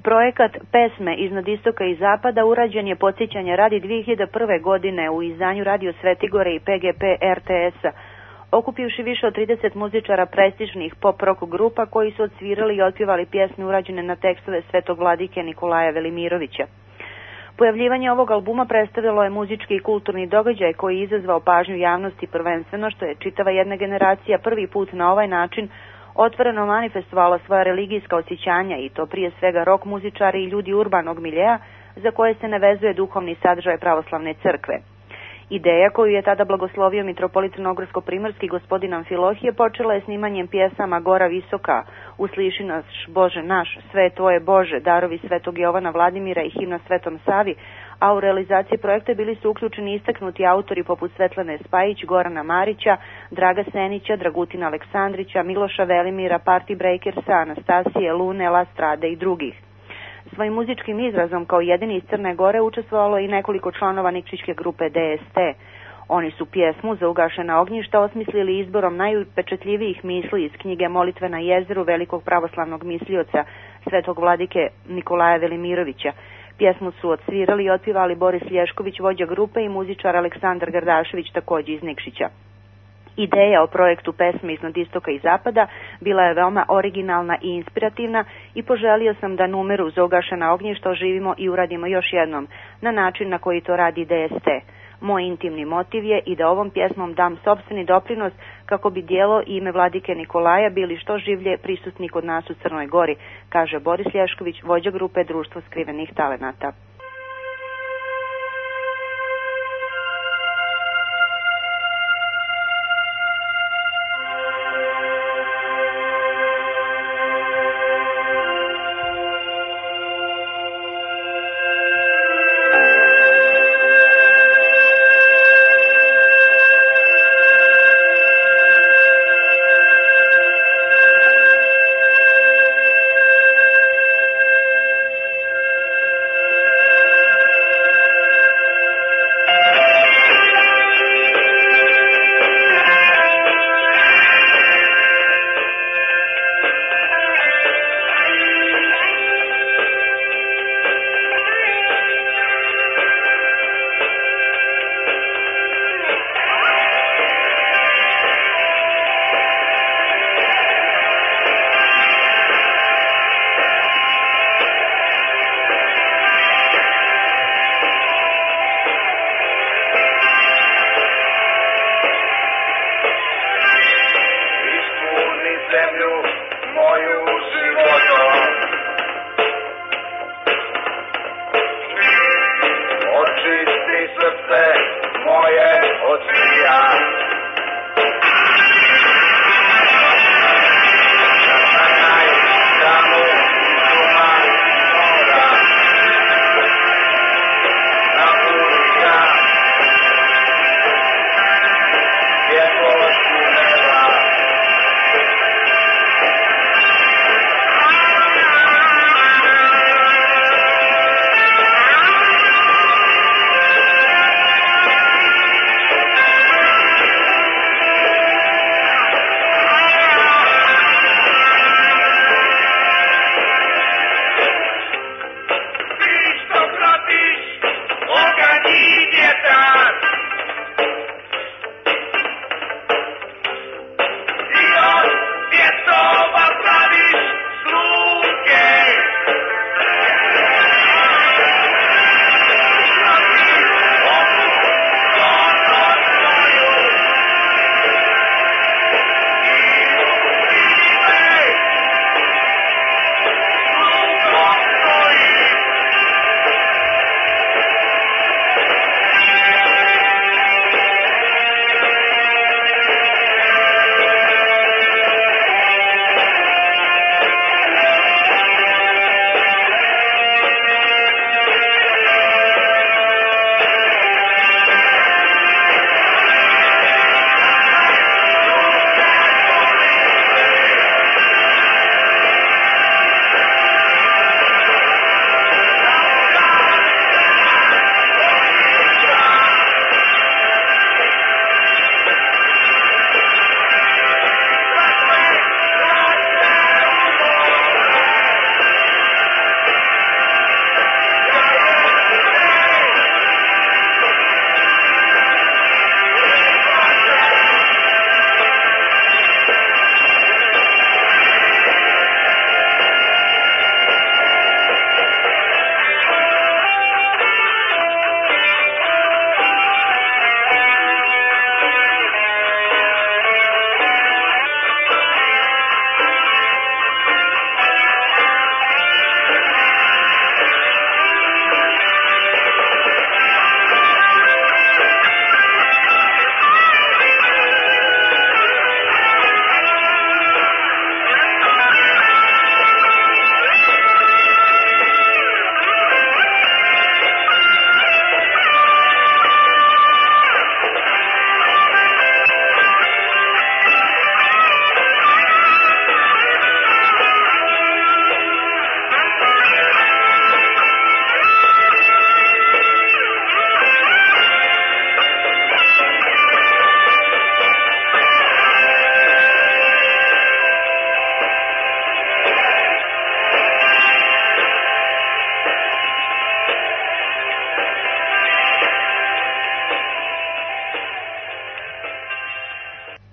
Projekat Pesme iznad istoka i zapada urađen je podsjećanja radi 2001. godine u izdanju Radio Svetigore i PGP RTS-a, okupivši više od 30 muzičara prestižnih pop-rock grupa koji su odsvirali i otpjevali pjesme urađene na tekstove svetog vladike Nikolaja Velimirovića. Pojavljivanje ovog albuma predstavljalo je muzički i kulturni događaj koji je izazvao pažnju javnosti prvenstveno što je čitava jedna generacija prvi put na ovaj način otvoreno manifestovala svoja religijska osjećanja i to prije svega rock muzičari i ljudi urbanog miljeja za koje se ne vezuje duhovni sadržaj pravoslavne crkve. Ideja koju je tada blagoslovio mitropolit Crnogorsko-primorski gospodin Amfilohije počela je snimanjem pjesama Gora visoka, Usliši nas Bože naš, Sve je tvoje Bože, Darovi svetog Jovana Vladimira i himna Svetom Savi, a u realizaciji projekta bili su uključeni istaknuti autori poput Svetlane Spajić, Gorana Marića, Draga Senića, Dragutina Aleksandrića, Miloša Velimira, Party Breakersa, Anastasije, Lune, La Strade i drugih. Svojim muzičkim izrazom kao jedini iz Crne Gore učestvovalo i nekoliko članova nikšićke grupe DST. Oni su pjesmu za ugašena ognjišta osmislili izborom najupečetljivijih misli iz knjige Molitve na jezeru velikog pravoslavnog mislioca svetog vladike Nikolaja Velimirovića. Pjesmu su odsvirali i otpivali Boris Lješković, vođa grupe, i muzičar Aleksandar Gardašević, također iz Nikšića. Ideja o projektu Pesme iznad istoka i zapada bila je veoma originalna i inspirativna i poželio sam da numeru za ugašena ognjišta oživimo i uradimo još jednom, na način na koji to radi DST. Moj intimni motiv je i da ovom pjesmom dam sopstveni doprinos kako bi dijelo i ime vladike Nikolaja bili što življe prisutni kod nas u Crnoj Gori, kaže Boris Lješković, vođa grupe Društvo skrivenih talenata.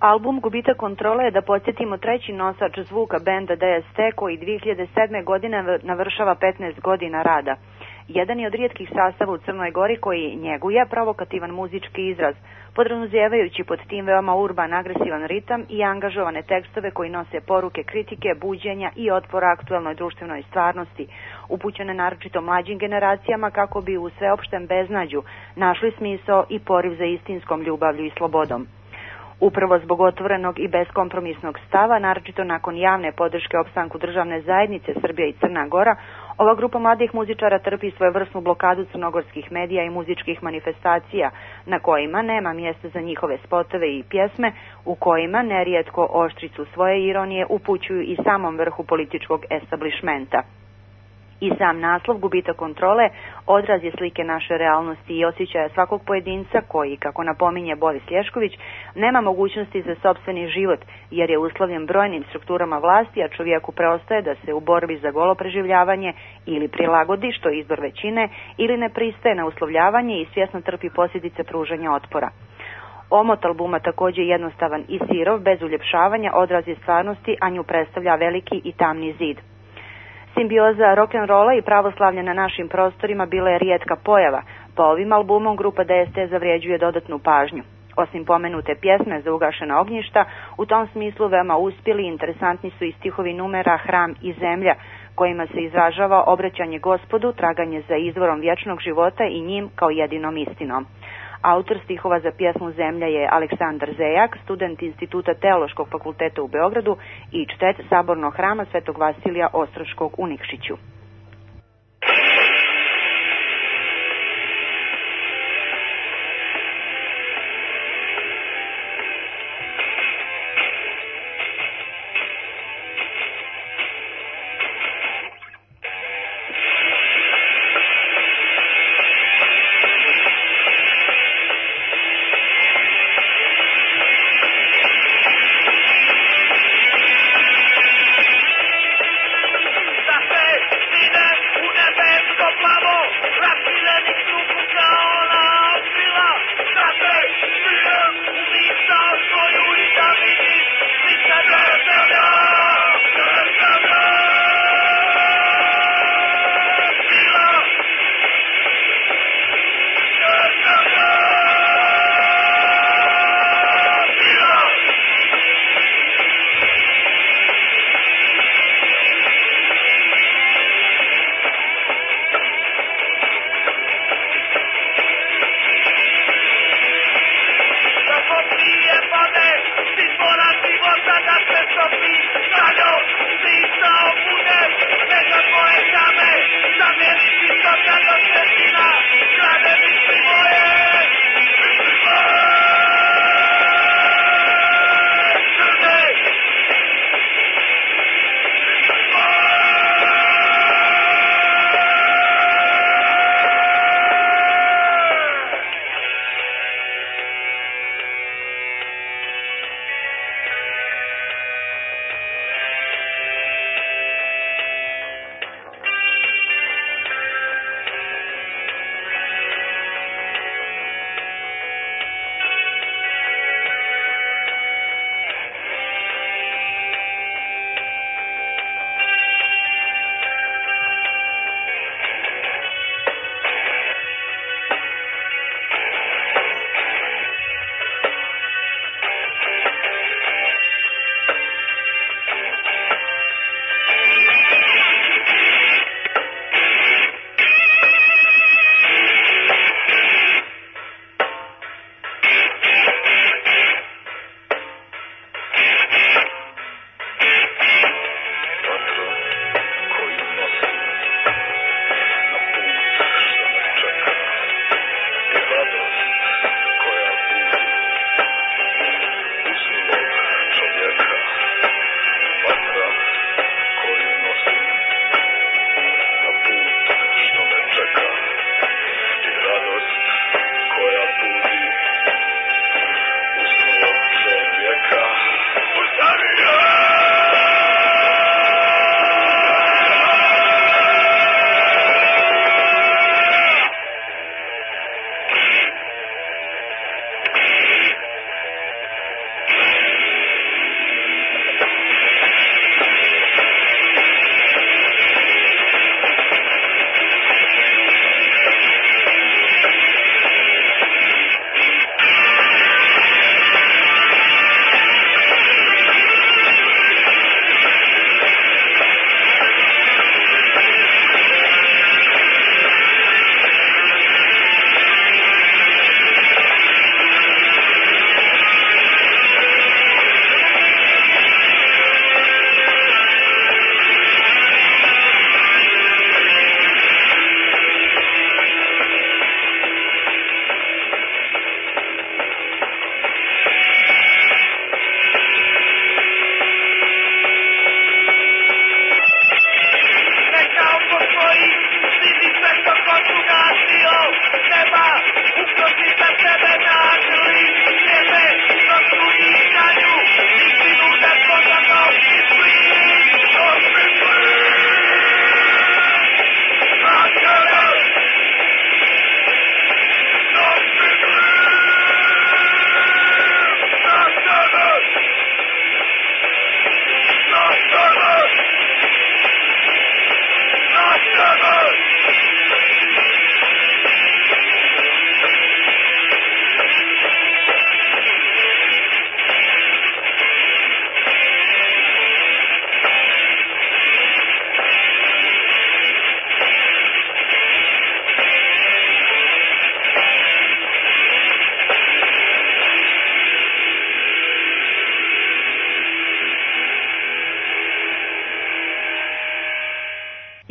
Album Gubitak kontrole je, da podsjetimo, treći nosač zvuka benda DST koji 2007. godine navršava 15 godina rada. Jedan je od rijetkih sastava u Crnoj Gori koji njeguje provokativan muzički izraz, podrazumijevajući pod tim veoma urban, agresivan ritam i angažovane tekstove koji nose poruke kritike, buđenja i otpora aktuelnoj društvenoj stvarnosti, upućene naročito mlađim generacijama kako bi u sveopštem beznađu našli smisao i poriv za istinskom ljubavlju i slobodom. Upravo zbog otvorenog i beskompromisnog stava, naročito nakon javne podrške opstanku državne zajednice Srbija i Crna Gora, ova grupa mladih muzičara trpi svojevrsnu blokadu crnogorskih medija i muzičkih manifestacija, na kojima nema mjesta za njihove spotove i pjesme, u kojima nerijetko oštricu svoje ironije upućuju i samom vrhu političkog establišmenta. I sam naslov Gubitak kontrole odraz je slike naše realnosti i osjećaja svakog pojedinca koji, kako napominje Boris Lješković, nema mogućnosti za sopstveni život jer je uslovljen brojnim strukturama vlasti, a čovjeku preostaje da se u borbi za golo preživljavanje ili prilagodi, što je izbor većine, ili ne pristaje na uslovljavanje i svjesno trpi posljedice pružanja otpora. Omot albuma također je jednostavan i sirov, bez uljepšavanja, odraz je stvarnosti, a nju predstavlja veliki i tamni zid. Simbioza rock'n'rolla i pravoslavlja na našim prostorima bila je rijetka pojava, pa ovim albumom grupa DST zavrijeđuje dodatnu pažnju. Osim pomenute pjesme za ugašena ognjišta, u tom smislu veoma uspjeli i interesantni su i stihovi numera Hram i zemlja, kojima se izražava obraćanje Gospodu, traganje za izvorom vječnog života i njim kao jedinom istinom. Autor stihova za pjesmu Zemlja je Aleksandar Zejak, student Instituta Teološkog fakulteta u Beogradu i čtet Sabornog hrama Svetog Vasilija Ostroškog u Nikšiću.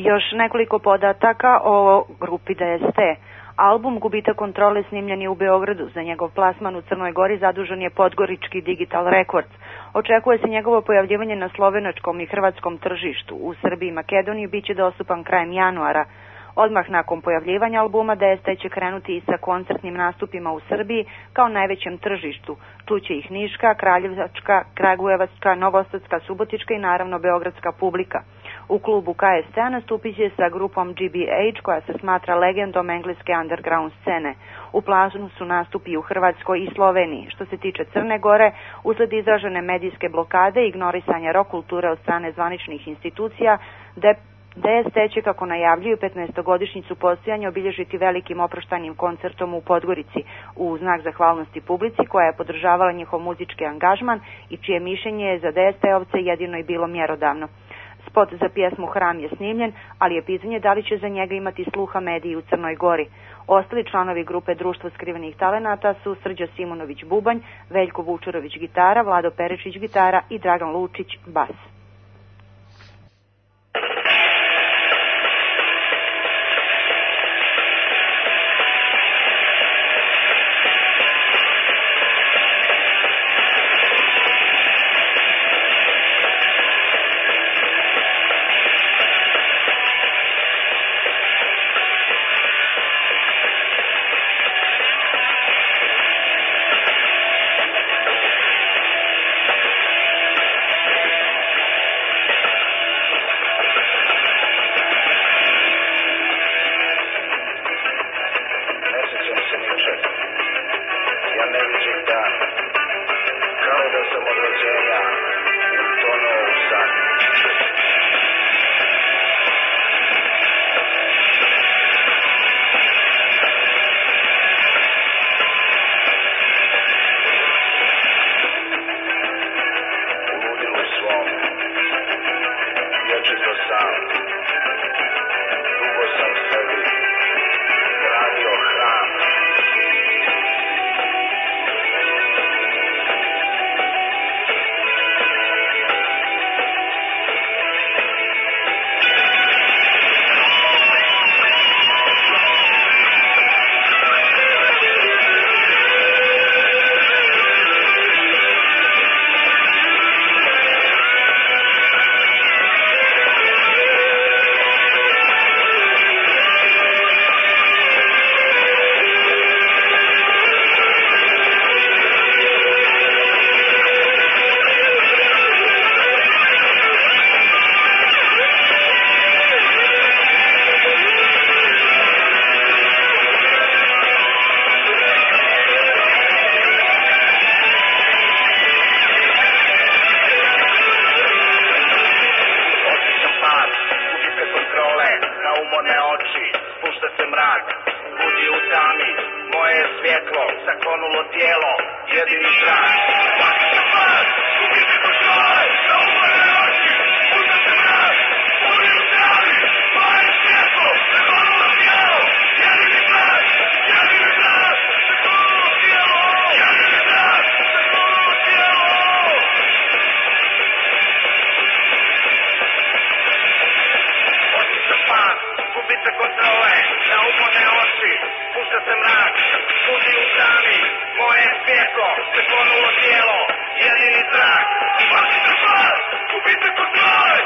Još nekoliko podataka o grupi DST. Album Gubitak kontrole snimljen je u Beogradu. Za njegov plasman u Crnoj Gori zadužen je Podgorički Digital Records. Očekuje se njegovo pojavljivanje na slovenačkom i hrvatskom tržištu. U Srbiji i Makedoniji biće dostupan krajem januara. Odmah nakon pojavljivanja albuma DST će krenuti i sa koncertnim nastupima u Srbiji kao najvećem tržištu. Čuće ih Niška, Kraljevačka, Kragujevačka, Novosadska, Subotička i naravno beogradska publika. U klubu KST nastupit će sa grupom GBH koja se smatra legendom engleske underground scene. U planu su nastupi u Hrvatskoj i Sloveniji. Što se tiče Crne Gore, usled izražene medijske blokade i ignorisanja rock kulture od strane zvaničnih institucija, DST će, kako najavljuju, 15-godišnjicu postojanja obilježiti velikim oproštajnim koncertom u Podgorici u znak zahvalnosti publici koja je podržavala njihov muzički angažman i čije mišljenje je za DST-ovce jedino i bilo mjerodavno. Spot za pjesmu Hram je snimljen, ali je pitanje da li će za njega imati sluha mediji u Crnoj Gori. Ostali članovi grupe Društvo skrivenih talenata su Srđa Simonović bubanj, Veljko Vučurović gitara, Vlado Perečić gitara i Dragan Lučić bas. Jedini trak, svaki se pas, gubite kontrole,